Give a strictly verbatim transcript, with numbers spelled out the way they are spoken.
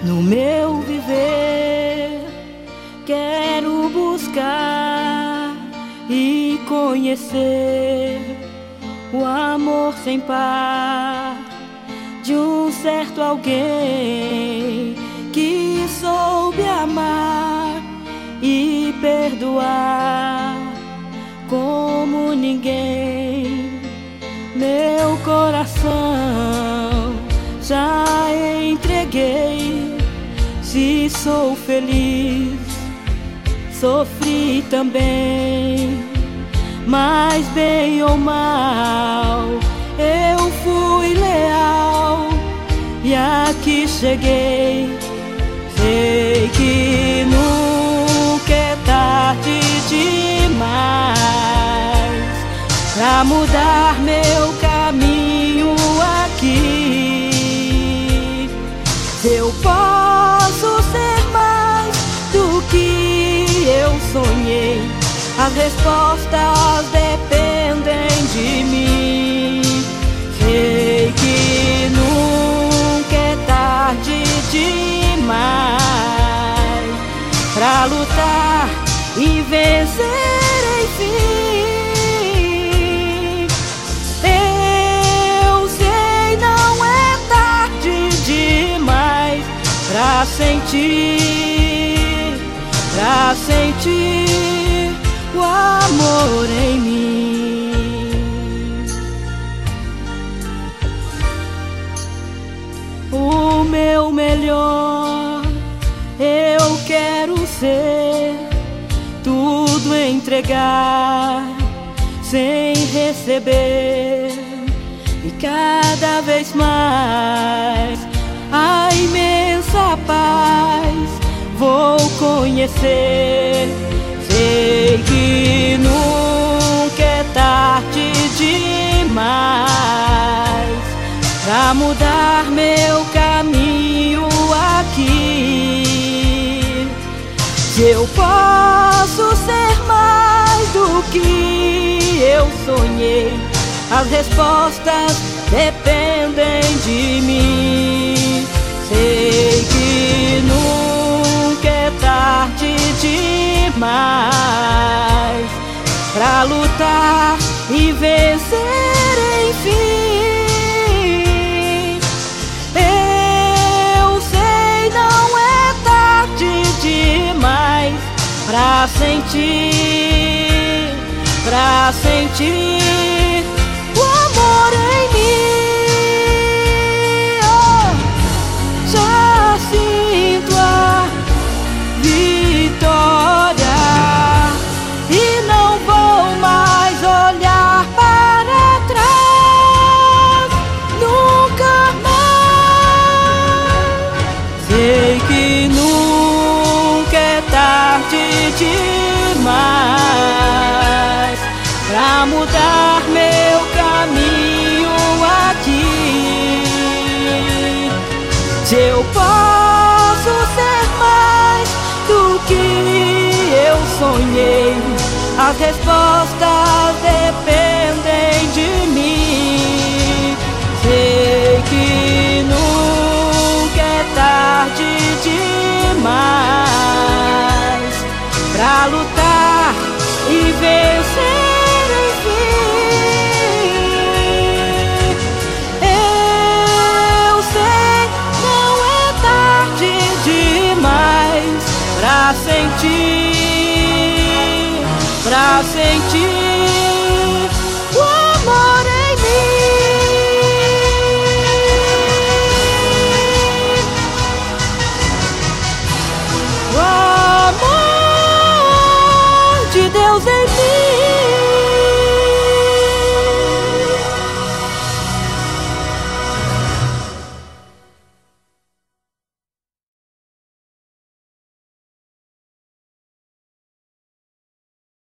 No meu viver, quero buscar e conhecer o amor sem par de um certo alguém que soube amar e perdoar como ninguém. Meu coração já entreguei. Se sou feliz, sofri também, mas bem ou mal, eu fui leal e aqui cheguei. Sei que nunca é tarde demais pra mudar meu caminho aqui. Eu posso ser mais do que eu sonhei. As respostas dependem de mim. Sei que nunca é tarde demais pra lutar e vencer, enfim. Eu sei, não é tarde demais pra sentir, pra sentir o amor em mim. O meu melhor eu quero ser, tudo entregar sem receber, e cada vez mais a imensa paz vou conhecer. Sei que nunca é tarde demais pra mudar meu caminho aqui. Que eu posso ser mais do que eu sonhei. As respostas dependem de mim. Sei que nunca é tarde demais pra lutar e vencer, enfim. Eu sei, não é tarde demais pra sentir, pra sentir o amor em mim. Oh, já sinto a vitória e não vou mais olhar para trás, nunca mais. Sei que nunca é tarde demais pra mudar meu caminho aqui. Se eu posso ser mais do que eu sonhei, as respostas dependem de mim. Sei que nunca é tarde demais pra lutar e vencer, enfim. Eu sei, não é tarde demais pra sentir, pra sentir